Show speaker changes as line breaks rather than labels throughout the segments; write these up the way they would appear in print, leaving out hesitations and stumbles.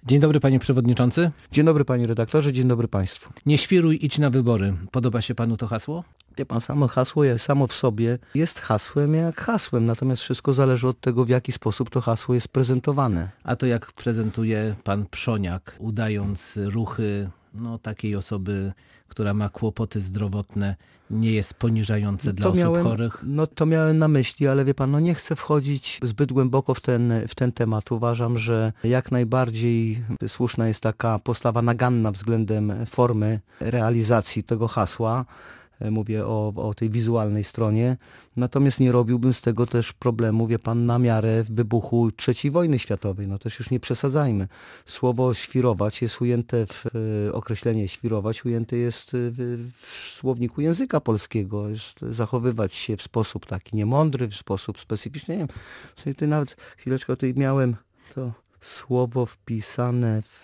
Dzień dobry, panie przewodniczący.
Dzień dobry, panie redaktorze, dzień dobry państwu.
Nie świruj, idź na wybory. Podoba się panu to hasło?
Wie pan, samo hasło samo w sobie jest hasłem jak hasłem, natomiast wszystko zależy od tego, w jaki sposób to hasło jest prezentowane.
A to jak prezentuje pan Przoniak, udając ruchy takiej osoby, która ma kłopoty zdrowotne, nie jest poniżające dla osób chorych?
To miałem na myśli, ale wie pan, nie chcę wchodzić zbyt głęboko w ten temat. Uważam, że jak najbardziej słuszna jest taka postawa naganna względem formy realizacji tego hasła. Mówię o tej wizualnej stronie, natomiast nie robiłbym z tego też problemu, wie pan, na miarę wybuchu III wojny światowej. Też już nie przesadzajmy. Słowo świrować jest ujęte określenie świrować ujęte jest w słowniku języka polskiego. Jest zachowywać się w sposób taki niemądry, w sposób specyficzny. Nie wiem, sobie tutaj nawet chwileczkę tutaj miałem to słowo wpisane w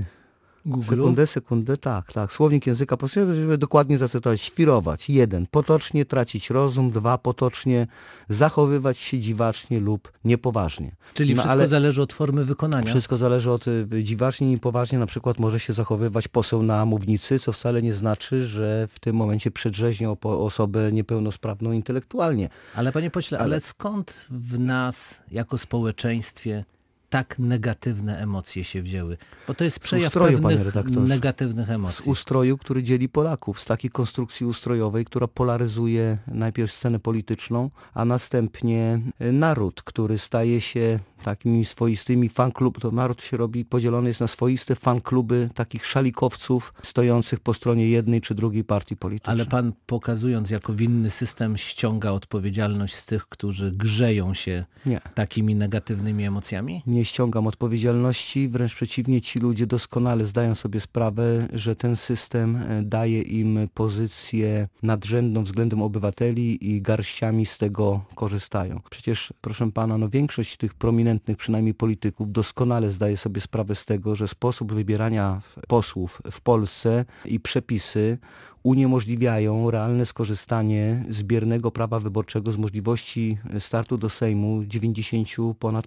Sekundę, tak. Słownik języka polskiego, żeby dokładnie zacytować. Świrować. 1. Potocznie tracić rozum. 2. Potocznie zachowywać się dziwacznie lub niepoważnie.
Czyli wszystko zależy od formy wykonania?
Wszystko zależy od dziwacznie i niepoważnie. Na przykład może się zachowywać poseł na mównicy, co wcale nie znaczy, że w tym momencie przedrzeźnia osobę niepełnosprawną intelektualnie.
Ale panie pośle, ale skąd w nas jako społeczeństwie tak negatywne emocje się wzięły? Bo to jest przejaw pewnych negatywnych emocji.
Z ustroju, który dzieli Polaków, z takiej konstrukcji ustrojowej, która polaryzuje najpierw scenę polityczną, a następnie naród, który staje się takimi swoistymi naród się robi, podzielony jest na swoiste fankluby takich szalikowców stojących po stronie jednej czy drugiej partii politycznej.
Ale pan, pokazując jako winny system, ściąga odpowiedzialność z tych, którzy grzeją się takimi negatywnymi emocjami?
Nie ściągam odpowiedzialności, wręcz przeciwnie, ci ludzie doskonale zdają sobie sprawę, że ten system daje im pozycję nadrzędną względem obywateli i garściami z tego korzystają. Przecież, proszę pana, większość tych prominentnych przynajmniej polityków doskonale zdaje sobie sprawę z tego, że sposób wybierania posłów w Polsce i przepisy uniemożliwiają realne skorzystanie z biernego prawa wyborczego, z możliwości startu do Sejmu 90% ponad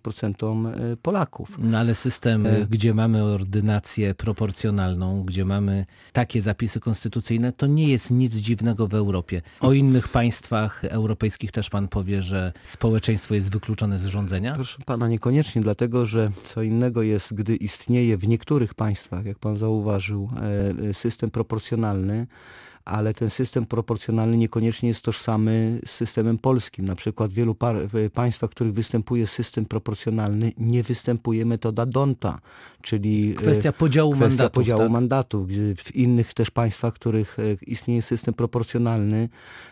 Polaków.
Ale system, gdzie mamy ordynację proporcjonalną, gdzie mamy takie zapisy konstytucyjne, to nie jest nic dziwnego w Europie. O innych państwach europejskich też pan powie, że społeczeństwo jest wykluczone z rządzenia?
Proszę pana, niekoniecznie, dlatego że co innego jest, gdy istnieje w niektórych państwach, jak pan zauważył, system proporcjonalny, ale ten system proporcjonalny niekoniecznie jest tożsamy z systemem polskim. Na przykład w wielu państwach, w których występuje system proporcjonalny, nie występuje metoda D'Hondta, czyli
kwestia podziału
mandatów. W innych też państwach, w których istnieje system proporcjonalny,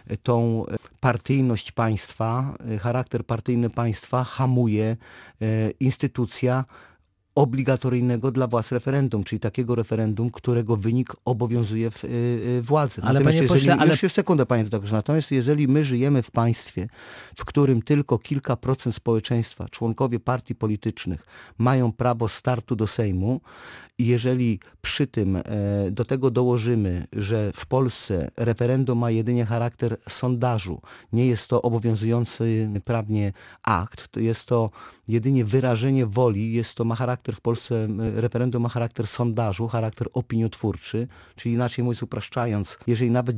tą partyjność państwa, charakter partyjny państwa hamuje instytucja obligatoryjnego dla władz referendum, czyli takiego referendum, którego wynik obowiązuje władzy.
Ale panie pośle,
Już sekundę, panie redaktorze. Natomiast jeżeli my żyjemy w państwie, w którym tylko kilka procent społeczeństwa, członkowie partii politycznych mają prawo startu do Sejmu i jeżeli przy tym do tego dołożymy, że w Polsce referendum ma jedynie charakter sondażu, nie jest to obowiązujący prawnie akt, to jest to jedynie wyrażenie woli, ma charakter w Polsce, referendum ma charakter sondażu, charakter opiniotwórczy, czyli inaczej mówiąc, upraszczając, jeżeli nawet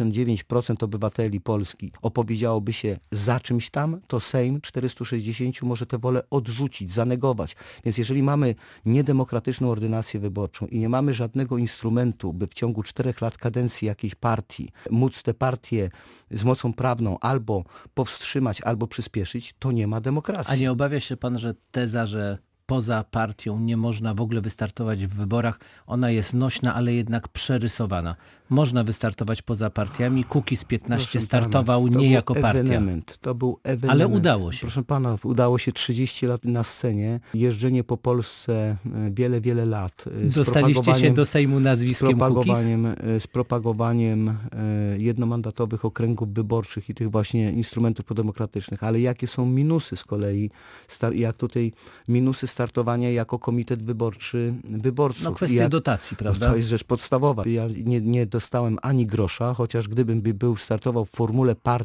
99% obywateli Polski opowiedziałoby się za czymś tam, to Sejm 460 może tę wolę odrzucić, zanegować. Więc jeżeli mamy niedemokratyczną ordynację wyborczą i nie mamy żadnego instrumentu, by w ciągu 4 lat kadencji jakiejś partii móc tę partię z mocą prawną albo powstrzymać, albo przyspieszyć, to nie ma demokracji.
A nie obawia się pan, że teza, że poza partią nie można w ogóle wystartować w wyborach, ona jest nośna, ale jednak przerysowana. Można wystartować poza partiami. Kukiz 15 startował nie jako partia.
To był ewenement.
Ale udało się.
Proszę pana, udało się 30 lat na scenie, jeżdżenie po Polsce wiele lat.
Dostaliście się do Sejmu nazwiskiem Kukiz?
Z propagowaniem jednomandatowych okręgów wyborczych i tych właśnie instrumentów prodemokratycznych. Ale jakie są minusy z kolei, jak tutaj minusy startowania jako komitet wyborczy wyborców?
Kwestia dotacji, prawda?
To jest rzecz podstawowa. Ja nie dostałem ani grosza, chociaż gdybym startował w formule partii,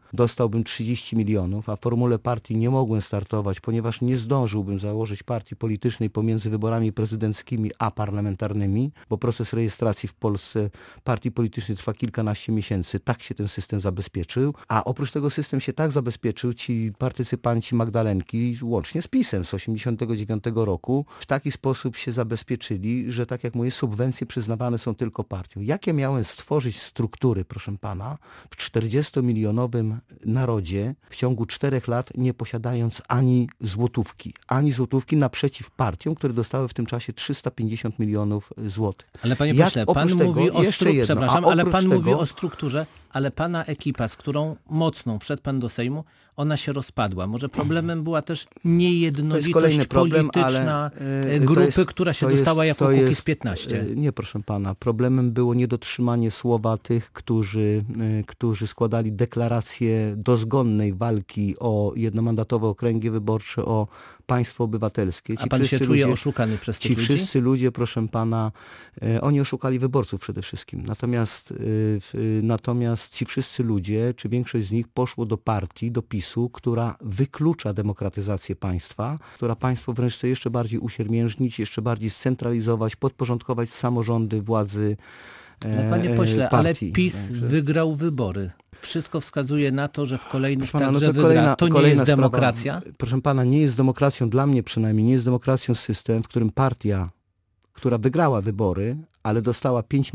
dostałbym 30 milionów, a w formule partii nie mogłem startować, ponieważ nie zdążyłbym założyć partii politycznej pomiędzy wyborami prezydenckimi a parlamentarnymi, bo proces rejestracji w Polsce partii politycznej trwa kilkanaście miesięcy. Tak się ten system zabezpieczył, a oprócz tego system się tak zabezpieczył, ci partycypanci Magdalenki, łącznie z PiS-em z 1989 roku, w taki sposób się zabezpieczyli, że tak jak mówię, subwencje przyznawane są tylko partiom. Jakie miałem stworzyć struktury, proszę pana, w 40-milionowym narodzie w ciągu 4 lat, nie posiadając ani złotówki naprzeciw partiom, które dostały w tym czasie 350 milionów złotych.
Ale panie pośle, pan mówi o mówi o strukturze, ale pana ekipa, z którą mocną wszedł pan do Sejmu, ona się rozpadła. Może problemem była też niejednolitość polityczna grupy, która się dostała jako Kukiz 15.
Nie, proszę pana. Problemem było niedotrzymanie słowa tych, którzy składali deklarację dozgonnej walki o jednomandatowe okręgi wyborcze, o państwo obywatelskie.
A pan się czuje oszukany przez tych ludzi?
Ci wszyscy ludzie, proszę pana, oni oszukali wyborców przede wszystkim. Natomiast ci wszyscy ludzie, czy większość z nich poszło do partii, do PiS-u, która wyklucza demokratyzację państwa, która państwo wręcz chce jeszcze bardziej usiermiężnić, jeszcze bardziej scentralizować, podporządkować samorządy władzy
panie pośle,
partii.
Ale PiS wygrał wybory. Wszystko wskazuje na to, że w kolejnych
pana,
także wygra. To nie jest demokracja?
Sprawa, proszę pana, nie jest demokracją, dla mnie przynajmniej, nie jest demokracją system, w którym partia, która wygrała wybory, ale dostała 5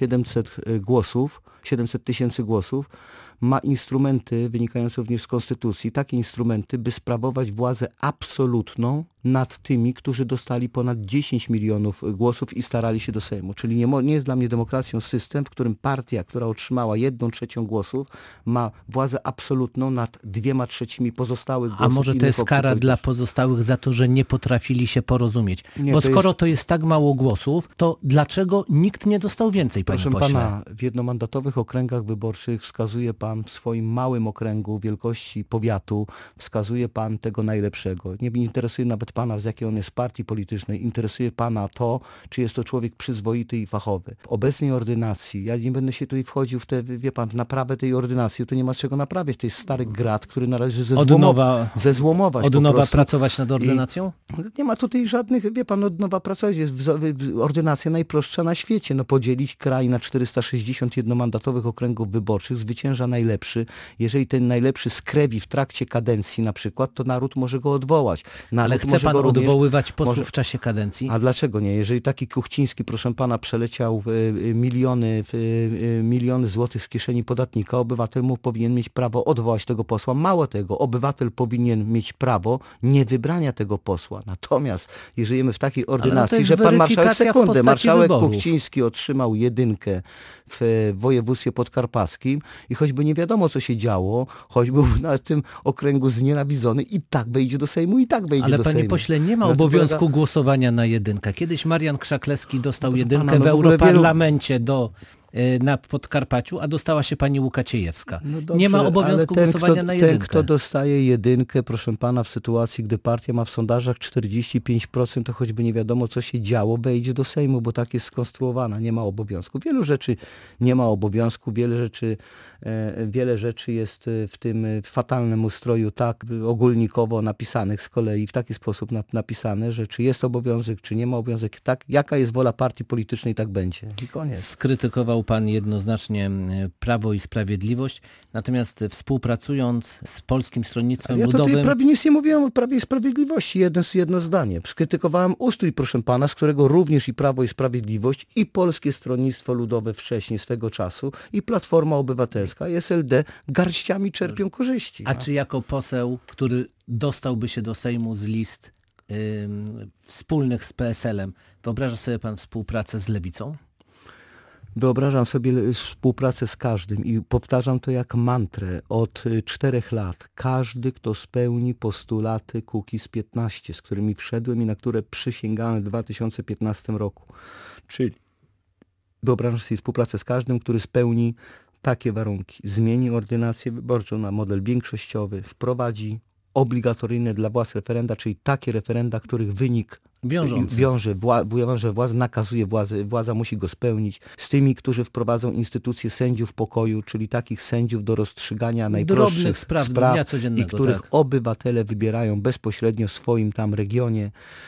700 tysięcy głosów, ma instrumenty wynikające również z konstytucji, takie instrumenty, by sprawować władzę absolutną nad tymi, którzy dostali ponad 10 milionów głosów i starali się do Sejmu. Czyli nie jest dla mnie demokracją system, w którym partia, która otrzymała 1/3 głosów, ma władzę absolutną nad 2/3 pozostałych głosów.
A może to jest kara dla pozostałych za to, że nie potrafili się porozumieć? Bo skoro to jest tak mało głosów, to dlaczego nikt nie dostał więcej, panie pośle?
Proszę pana, w jednomandatowych okręgach wyborczych wskazuje pan w swoim małym okręgu wielkości powiatu, wskazuje pan tego najlepszego. Nie interesuje nawet pana, z jakiej on jest partii politycznej, interesuje pana to, czy jest to człowiek przyzwoity i fachowy. W obecnej ordynacji, ja nie będę się tutaj wchodził w te, wie pan, w naprawę tej ordynacji, to nie ma czego naprawiać. To jest stary grat, który należy zezłomować.
Od nowa pracować nad ordynacją?
Nie ma tutaj żadnych, wie pan, od nowa pracować. Jest ordynacja najprostsza na świecie. Podzielić kraj na 460 jednomandatowych okręgów wyborczych, zwycięża najlepszy. Jeżeli ten najlepszy skrewi w trakcie kadencji na przykład, to naród może go odwołać.
Ale chce pan odwoływać posłów w czasie kadencji?
A dlaczego nie? Jeżeli taki Kuchciński, proszę pana, przeleciał miliony złotych z kieszeni podatnika, obywatel mu powinien mieć prawo odwołać tego posła. Mało tego, obywatel powinien mieć prawo niewybrania tego posła. Natomiast jeżeli żyjemy w takiej ordynacji, że pan marszałek Kuchciński otrzymał 1 w województwie podkarpackim i choćby nie wiadomo, co się działo, choćby na tym okręgu znienawidzony, i tak wejdzie do Sejmu, i tak wejdzie do Sejmu.
Ale panie pośle, nie ma obowiązku głosowania na 1. Kiedyś Marian Krzaklewski dostał 1 w Europarlamencie na Podkarpaciu, a dostała się pani Łukaciejewska. Dobrze, nie ma obowiązku głosowania na 1.
Ten, kto dostaje 1, proszę pana, w sytuacji, gdy partia ma w sondażach 45%, to choćby nie wiadomo, co się działo, wejdzie do Sejmu, bo tak jest skonstruowana. Nie ma obowiązku. Wielu rzeczy nie ma obowiązku, wiele rzeczy jest w tym fatalnym ustroju tak ogólnikowo napisanych z kolei, w taki sposób napisane, że czy jest obowiązek, czy nie ma obowiązek, tak, jaka jest wola partii politycznej, tak będzie. I koniec.
Skrytykował pan jednoznacznie Prawo i Sprawiedliwość, natomiast współpracując z Polskim Stronnictwem Ludowym...
Ja tutaj prawie nic nie mówiłem o Prawie i Sprawiedliwości, jedno zdanie. Skrytykowałem ustrój, proszę pana, z którego również i Prawo i Sprawiedliwość, i Polskie Stronnictwo Ludowe wcześniej, swego czasu, i Platforma Obywatelska, i SLD garściami czerpią korzyści.
A czy jako poseł, który dostałby się do Sejmu z list wspólnych z PSL-em, wyobraża sobie pan współpracę z Lewicą?
Wyobrażam sobie współpracę z każdym i powtarzam to jak mantrę od 4 lat. Każdy, kto spełni postulaty Kukiz 15, z którymi wszedłem i na które przysięgałem w 2015 roku. Czyli wyobrażam sobie współpracę z każdym, który spełni takie warunki. Zmieni ordynację wyborczą na model większościowy, wprowadzi obligatoryjne dla władz referenda, czyli takie referenda, których wynik
Wiążący.
wiąże władzę, nakazuje władzę, władza musi go spełnić. Z tymi, którzy wprowadzą instytucję sędziów pokoju, czyli takich sędziów do rozstrzygania najprostszych
drobnych spraw dnia codziennego,
i których obywatele wybierają bezpośrednio w swoim tam regionie.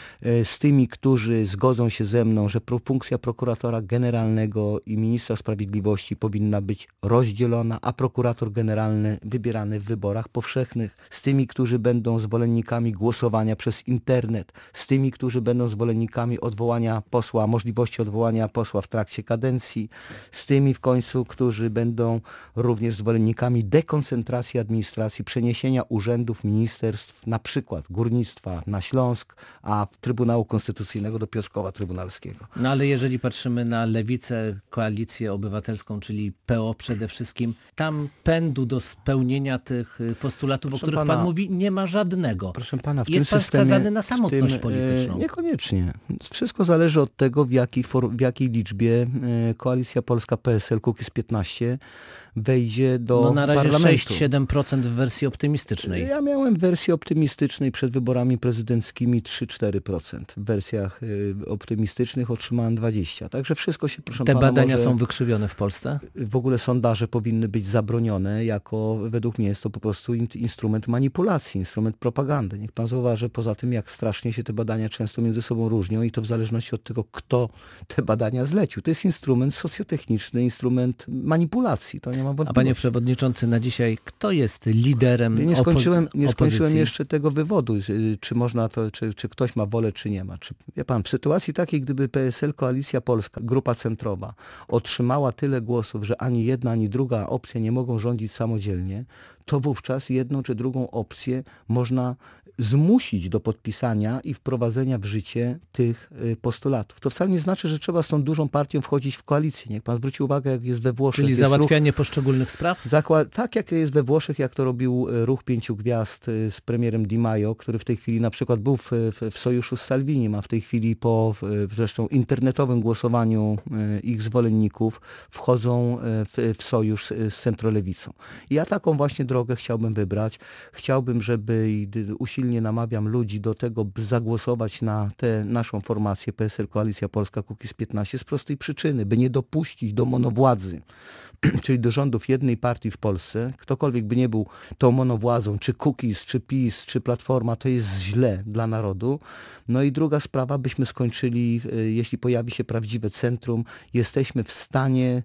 Z tymi, którzy zgodzą się ze mną, że funkcja prokuratora generalnego i ministra sprawiedliwości powinna być rozdzielona, a prokurator generalny wybierany w wyborach powszechnych. Z tymi, którzy będą zwolennikami głosowania przez internet. Z tymi, którzy będą zwolennikami odwołania posła, możliwości odwołania posła w trakcie kadencji. Z tymi w końcu, którzy będą również zwolennikami dekoncentracji administracji, przeniesienia urzędów, ministerstw, na przykład górnictwa na Śląsk, a Trybunału Konstytucyjnego do Piotrkowa Trybunalskiego.
No ale jeżeli patrzymy na lewicę, koalicję obywatelską, czyli PO przede wszystkim, tam pędu do spełnienia tych postulatów, o których pan mówi, nie ma żadnego.
Proszę pana,
jest pan skazany na samotność polityczną.
Niekoniecznie. Wszystko zależy od tego, w jakiej liczbie Koalicja Polska PSL Kukiz 15 wejdzie do parlamentu.
Na razie 6-7% w wersji optymistycznej.
Ja miałem w wersji optymistycznej przed wyborami prezydenckimi 3-4%. W wersjach optymistycznych otrzymałem 20%. Także wszystko się, proszę pana,
Te badania są wykrzywione w Polsce?
W ogóle sondaże powinny być zabronione, według mnie jest to po prostu instrument manipulacji, instrument propagandy. Niech pan zauważy poza tym, jak strasznie się te badania często między sobą różnią i to w zależności od tego, kto te badania zlecił. To jest instrument socjotechniczny, instrument manipulacji. To nie ma wątpliwości.
A panie przewodniczący, na dzisiaj kto jest liderem
Nie skończyłem jeszcze tego wywodu, czy można to, czy ktoś ma wolę, czy nie ma. Wie pan, w sytuacji takiej, gdyby PSL, Koalicja Polska, grupa centrowa otrzymała tyle głosów, że ani jedna, ani druga opcja nie mogą rządzić samodzielnie, to wówczas jedną czy drugą opcję można zmusić do podpisania i wprowadzenia w życie tych postulatów. To wcale nie znaczy, że trzeba z tą dużą partią wchodzić w koalicję. Niech pan zwróci uwagę, jak jest we Włoszech.
Czyli załatwianie poszczególnych spraw?
Tak jak jest we Włoszech, jak to robił Ruch Pięciu Gwiazd z premierem Di Maio, który w tej chwili na przykład był w sojuszu z Salvinim, a w tej chwili po zresztą internetowym głosowaniu ich zwolenników wchodzą w sojusz z centrolewicą. I ja taką właśnie drogę chciałbym wybrać. Chciałbym, żeby usilnie namawiam ludzi do tego, by zagłosować na tę naszą formację PSL Koalicja Polska Kukiz 15 z prostej przyczyny, by nie dopuścić do monowładzy, czyli do rządów jednej partii w Polsce. Ktokolwiek by nie był tą monowładzą, czy Kukiz, czy PiS, czy Platforma, to jest źle dla narodu. No i druga sprawa, byśmy skończyli, jeśli pojawi się prawdziwe centrum, jesteśmy w stanie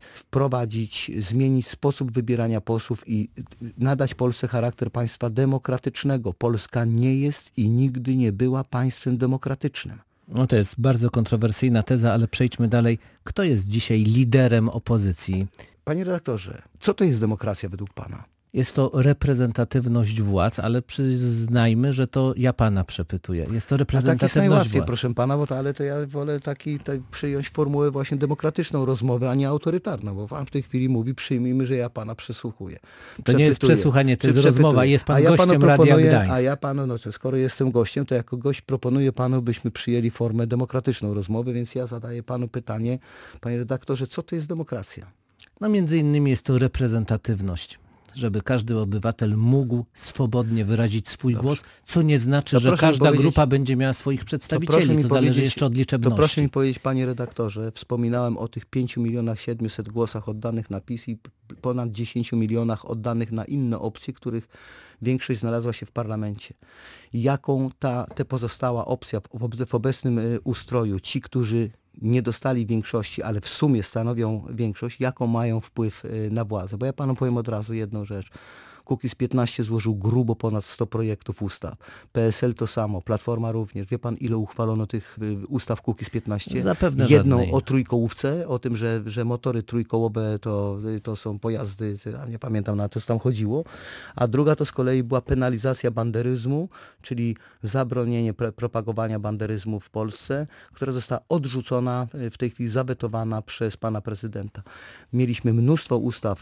zmienić sposób wybierania posłów i nadać Polsce charakter państwa demokratycznego. Polska nie jest i nigdy nie była państwem demokratycznym.
No to jest bardzo kontrowersyjna teza, ale przejdźmy dalej. Kto jest dzisiaj liderem opozycji?
Panie redaktorze, co to jest demokracja według pana?
Jest to reprezentatywność władz, ale przyznajmy, że to ja pana przepytuję. Jest to reprezentatywność
władz. Tak jest najłatwiej,
władz.
proszę pana, ale to ja wolę przyjąć formułę właśnie demokratyczną rozmowę, a nie autorytarną, bo pan w tej chwili mówi, przyjmijmy, że ja pana przesłuchuję.
To nie jest przesłuchanie, to jest rozmowa. Jest pan gościem Radia Gdańsk.
A ja panu, skoro jestem gościem, to jako gość proponuję panu, byśmy przyjęli formę demokratyczną rozmowy, więc ja zadaję panu pytanie, panie redaktorze, co to jest demokracja?
No między innymi jest to reprezentatywność, żeby każdy obywatel mógł swobodnie wyrazić swój głos, co nie znaczy, że każda grupa będzie miała swoich przedstawicieli. To zależy jeszcze od liczebności.
To proszę mi powiedzieć, panie redaktorze, wspominałem o tych 5 700 000 głosach oddanych na PiS i ponad 10 milionach oddanych na inne opcje, których większość znalazła się w parlamencie. Jaką ta pozostała opcja w obecnym ustroju, ci, którzy nie dostali większości, ale w sumie stanowią większość, jaką mają wpływ na władzę? Bo ja panu powiem od razu jedną rzecz. Kukiz 15 złożył grubo ponad 100 projektów ustaw. PSL to samo, Platforma również. Wie pan, ile uchwalono tych ustaw Kukiz 15?
Zapewne
jedną
żadnej.
O trójkołówce, o tym, że motory trójkołowe to są pojazdy, nie pamiętam na to, co tam chodziło. A druga to z kolei była penalizacja banderyzmu, czyli zabronienie propagowania banderyzmu w Polsce, która została odrzucona, w tej chwili zawetowana przez pana prezydenta. Mieliśmy mnóstwo ustaw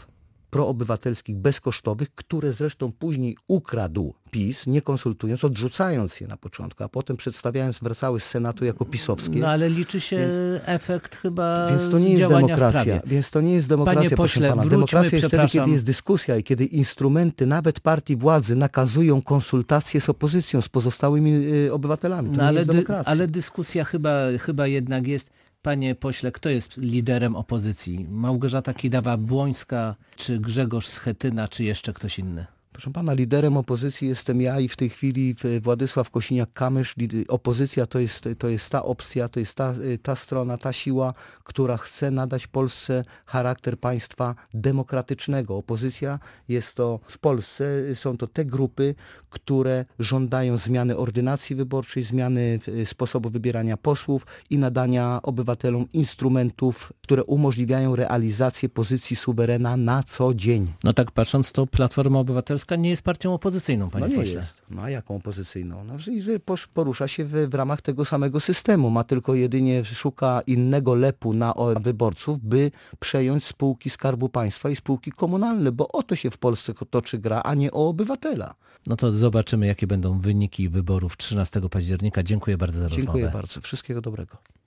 proobywatelskich, bezkosztowych, które zresztą później ukradł PiS, nie konsultując, odrzucając je na początku, a potem przedstawiając, wracały z Senatu jako pisowskie.
No ale liczy się efekt chyba
Więc to nie jest
działania
demokracja.
w prawie.
Więc to nie jest demokracja,
Panie pośle,
proszę pana.
wróćmy,
Demokracja jest wtedy,
przepraszam.
kiedy jest dyskusja i kiedy instrumenty nawet partii władzy nakazują konsultacje z opozycją, z pozostałymi obywatelami. To
No,
nie
ale,
jest demokracja.
ale dyskusja chyba jednak jest. Panie pośle, kto jest liderem opozycji? Małgorzata Kidawa-Błońska, czy Grzegorz Schetyna, czy jeszcze ktoś inny?
Proszę pana, liderem opozycji jestem ja i w tej chwili Władysław Kosiniak-Kamysz. Opozycja to jest ta opcja, to jest ta strona, ta siła, która chce nadać Polsce charakter państwa demokratycznego. Opozycja jest to w Polsce, są to te grupy, które żądają zmiany ordynacji wyborczej, zmiany sposobu wybierania posłów i nadania obywatelom instrumentów, które umożliwiają realizację pozycji suwerena na co dzień.
No tak patrząc, to Platforma Obywatelska nie jest partią opozycyjną, panie
No nie
pośle.
jest. Ma jaką opozycyjną? No, porusza się w ramach tego samego systemu. Ma tylko jedynie szuka innego lepu na wyborców, by przejąć spółki Skarbu Państwa i spółki komunalne, bo o to się w Polsce toczy gra, a nie o obywatela.
No to zobaczymy, jakie będą wyniki wyborów 13 października. Dziękuję bardzo za rozmowę.
Dziękuję bardzo. Wszystkiego dobrego.